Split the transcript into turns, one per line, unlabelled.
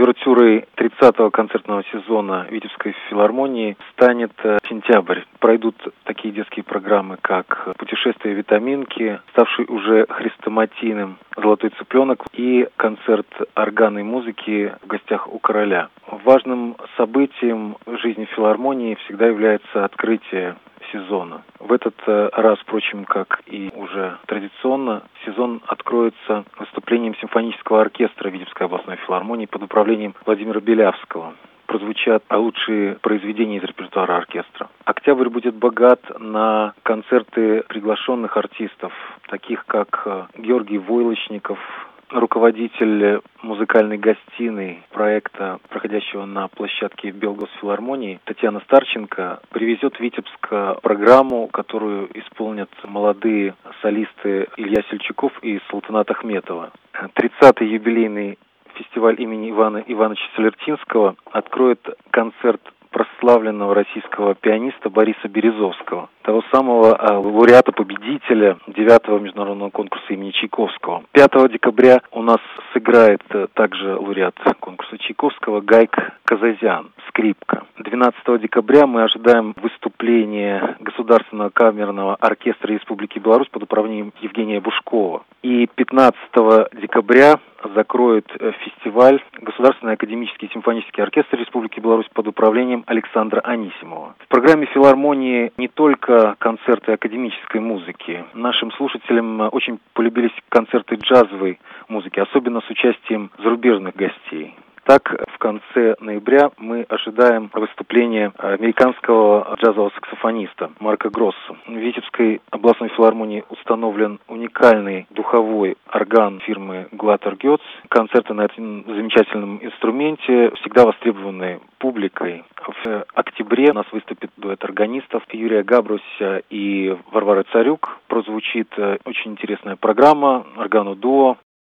Увертюрой 30-го концертного сезона Витебской филармонии станет сентябрь. Пройдут такие детские программы, как «Путешествие витаминки», ставший уже хрестоматийным «Золотой цыпленок» и концерт органной музыки в гостях у короля. Важным событием в жизни филармонии всегда является открытие сезона. В этот раз, впрочем, как и уже традиционно, сезон откроется выступлением симфонического оркестра Витебской областной филармонии под управлением Владимира Белявского. Прозвучат лучшие произведения из репертуара оркестра. Октябрь будет богат на концерты приглашенных артистов, таких как Георгий Войлочников, руководитель музыкальной гостиной проекта, проходящего на площадке Белгосфилармонии, Татьяна Старченко, привезет в Витебск программу, которую исполнят молодые солисты Илья Сельчуков и Султанат Ахметова. 30-й юбилейный фестиваль имени Ивана Ивановича Солертинского откроет концерт прославленного российского пианиста Бориса Березовского, того самого лауреата-победителя 9-го международного конкурса имени Чайковского. 5 декабря у нас сыграет также лауреат конкурса Чайковского Гайк Казазян, скрипка. 12 декабря мы ожидаем выступления Государственного камерного оркестра Республики Беларусь под управлением Евгения Бушкова. И 15 декабря закроет фестиваль Государственный академический симфонический оркестр Республики Беларусь под управлением Александра Анисимова. В программе филармонии не только концерты академической музыки. Нашим слушателям очень полюбились концерты джазовой музыки, особенно с участием зарубежных гостей. Так, в конце ноября мы ожидаем выступления американского джазового саксофониста Марка Гросса. В Витебской областной филармонии установлен уникальный духовой орган фирмы Glatter Goetz. Концерты на этом замечательном инструменте всегда востребованы публикой. В октябре у нас выступит дуэт органистов Юрия Габруся и Варвары Царюк. Прозвучит очень интересная программа «Органу дуо».